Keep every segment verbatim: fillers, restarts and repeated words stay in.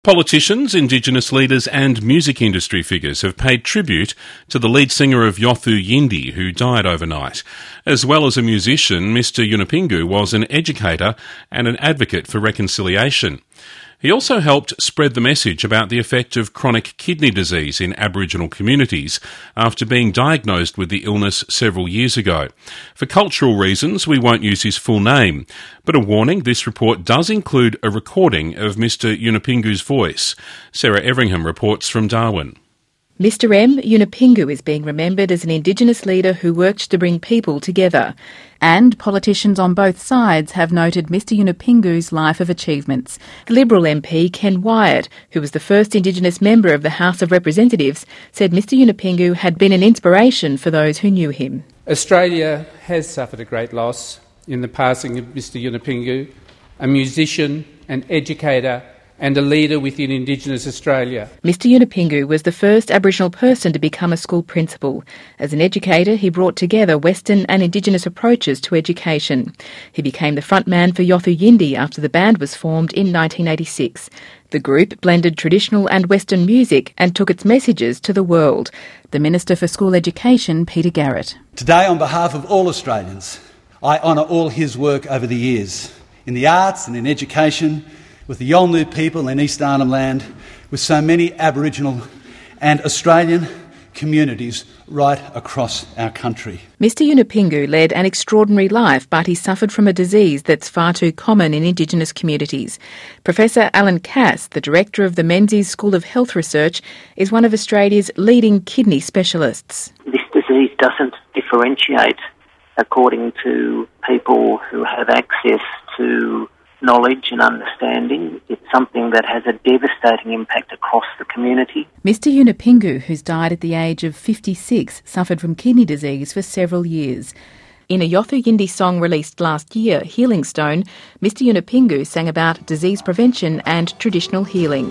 Politicians, Indigenous leaders and music industry figures have paid tribute to the lead singer of Yothu Yindi, who died overnight. As well as a musician, Mister Yunupingu was an educator and an advocate for reconciliation. He also helped spread the message about the effect of chronic kidney disease in Aboriginal communities after being diagnosed with the illness several years ago. For cultural reasons, we won't use his full name, but a warning, this report does include a recording of Mister Yunupingu's voice. Sarah Everingham reports from Darwin. Mister M. Yunupingu is being remembered as an Indigenous leader who worked to bring people together. And politicians on both sides have noted Mister Yunupingu's life of achievements. Liberal M P Ken Wyatt, who was the first Indigenous member of the House of Representatives, said Mister Yunupingu had been an inspiration for those who knew him. Australia has suffered a great loss in the passing of Mister Yunupingu, a musician, an educator and a leader within Indigenous Australia. Mister Yunupingu was the first Aboriginal person to become a school principal. As an educator, he brought together Western and Indigenous approaches to education. He became the frontman for Yothu Yindi after the band was formed in nineteen eighty-six. The group blended traditional and Western music and took its messages to the world. The Minister for School Education, Peter Garrett. Today, on behalf of all Australians, I honour all his work over the years, in the arts and in education, with the Yolngu people in East Arnhem Land, with so many Aboriginal and Australian communities right across our country. Mister Yunupingu led an extraordinary life, but he suffered from a disease that's far too common in Indigenous communities. Professor Alan Cass, the director of the Menzies School of Health Research, is one of Australia's leading kidney specialists. This disease doesn't differentiate according to people who have access to knowledge and understanding. It's something that has a devastating impact across the community. Mister Yunupingu, who's died at the age of fifty-six, suffered from kidney disease for several years. In a Yothu Yindi song released last year, Healing Stone, Mister Yunupingu sang about disease prevention and traditional healing.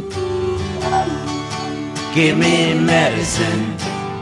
Give me medicine,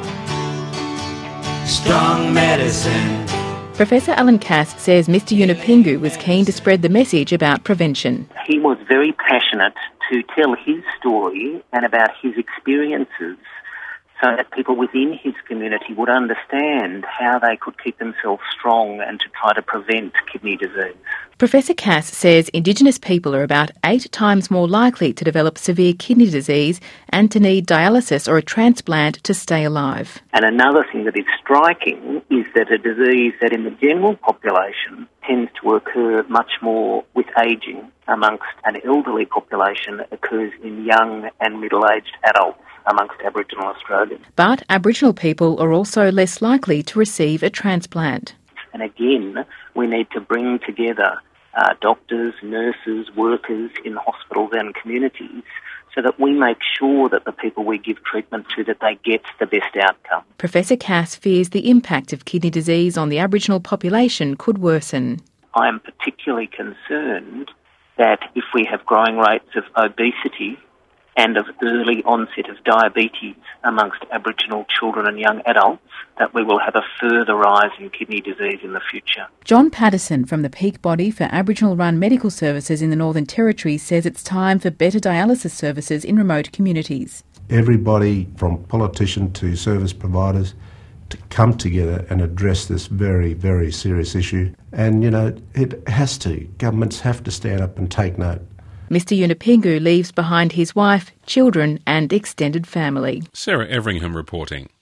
strong medicine. Professor Alan Cass says Mister Yunupingu was keen to spread the message about prevention. He was very passionate to tell his story and about his experiences so that people within his community would understand how they could keep themselves strong and to try to prevent kidney disease. Professor Cass says Indigenous people are about eight times more likely to develop severe kidney disease and to need dialysis or a transplant to stay alive. And another thing that is striking is that a disease that in the general population tends to occur much more with ageing amongst an elderly population occurs in young and middle-aged adults amongst Aboriginal Australians. But Aboriginal people are also less likely to receive a transplant. And again, we need to bring together uh, doctors, nurses, workers in hospitals and communities so that we make sure that the people we give treatment to, that they get the best outcome. Professor Cass fears the impact of kidney disease on the Aboriginal population could worsen. I am particularly concerned that if we have growing rates of obesity and of early onset of diabetes amongst Aboriginal children and young adults, that we will have a further rise in kidney disease in the future. John Patterson from the peak body for Aboriginal-run medical services in the Northern Territory says it's time for better dialysis services in remote communities. Everybody from politician to service providers to come together and address this very, very serious issue. And, you know, it has to. Governments have to stand up and take note. Mister Yunupingu leaves behind his wife, children and extended family. Sarah Everingham reporting.